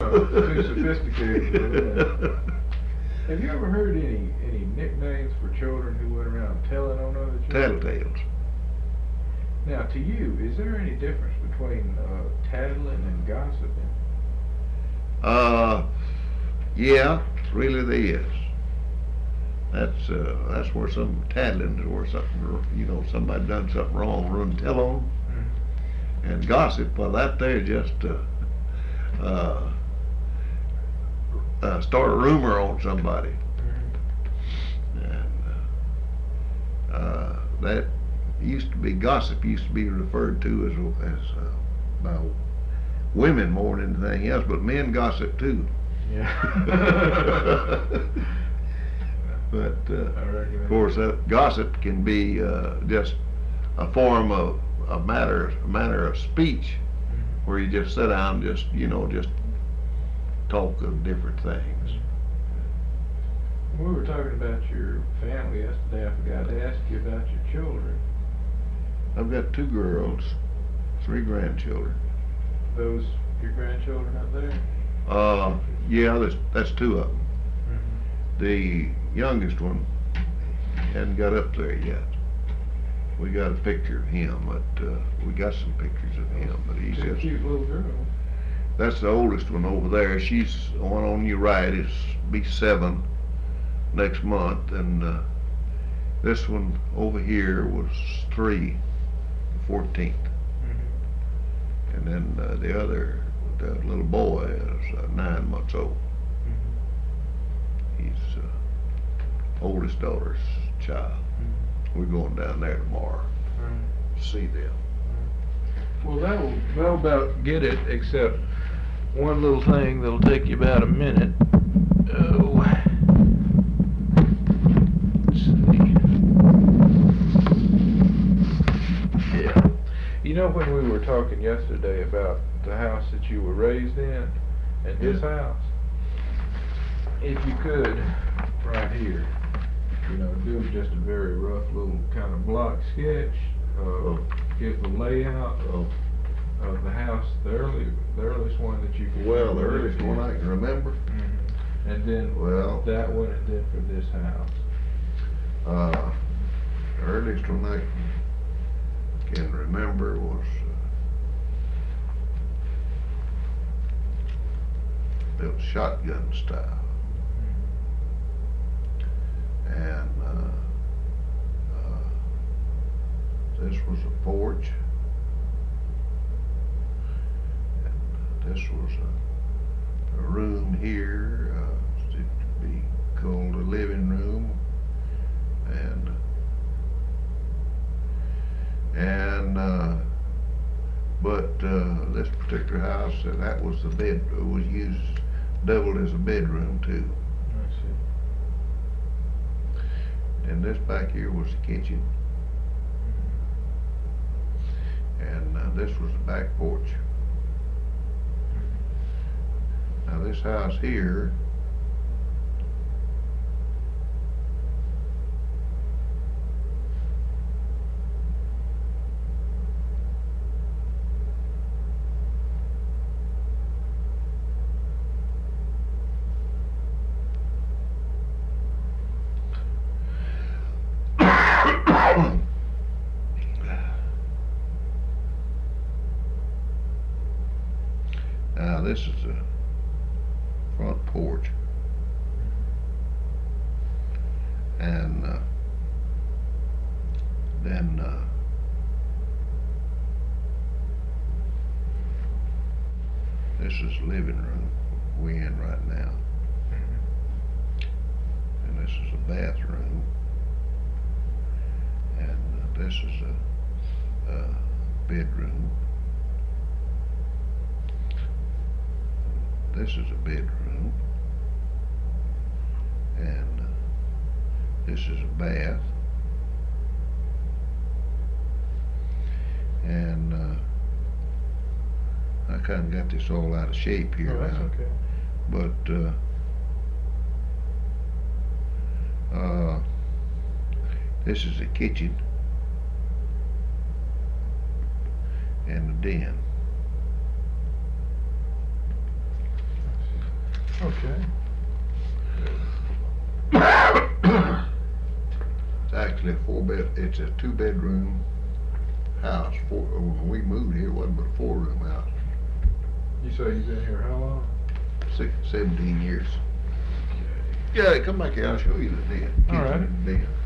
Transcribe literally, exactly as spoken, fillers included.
too sophisticated for that. Have you ever heard any any nicknames for children who went around telling on other children? Tattletales. Now, to you, is there any difference between uh, tattling and gossiping? Uh, yeah, really there is. That's uh, that's where some tattling is where something, you know, somebody done something wrong, run tell on 'em. Mm-hmm. And gossip, well, that there just uh, uh, uh, start a rumor on somebody, Mm-hmm. and uh, uh, that used to be gossip. Used to be referred to as as uh, by women more than anything else, but men gossip too. Yeah. But uh, I reckon of course, that gossip can be uh, just a form of a matter, a manner of speech, Mm-hmm. where you just sit down, and just you know, just talk of different things. We were talking about your family yesterday. I forgot to ask you about your children. I've got two girls, three grandchildren. Those your grandchildren up there? Uh, yeah, that's that's two of them. Mm-hmm. The youngest one hadn't got up there yet. We got a picture of him, but uh, we got some pictures of him, but he's Two just. cute little girls. That's the oldest one over there. She's the one on your right. Is be seven next month, and uh, this one over here was three, the fourteenth, Mm-hmm. and then uh, the other, the little boy, is uh, nine months old. Mm-hmm. He's uh, oldest daughter's child. Mm-hmm. We're going down there tomorrow Right. to see them. Well, that'll, that'll about get it, except one little thing that'll take you about a minute. Oh. Let's see. Yeah. You know when we were talking yesterday about the house that you were raised in, and this house? If you could, right here, you know, do just a very rough little kind of block sketch, uh, Oh. give the layout of, of the house, the early, the earliest one that you can. Well, the earliest one I can remember. Mhm. And then Well, that one, and then for this house. uh, the earliest one I can remember was uh, built shotgun style. And uh, uh, this was a porch, and this was a, a room here, uh, it could be called a living room, and and uh, but uh, this particular house, uh, that was the bed, it was used, doubled as a bedroom too. I see. And this back here was the kitchen, and uh, this was the back porch. Now this house here, now this is the front porch, and uh, then uh, this is the living room we in right now, and this is a bathroom, and uh, this is a, a bedroom. This is a bedroom, and uh, this is a bath, and uh, I kind of got this all out of shape here Oh, that's now, okay. but uh, uh, this is the kitchen and the den. I Okay. It's actually a four bed, it's a two bedroom house. Four, when we moved here, it wasn't but a four room house. You say you've been here how long? Six, seventeen years. Yeah, come back here, I'll show you the den. All right. kitchen and den.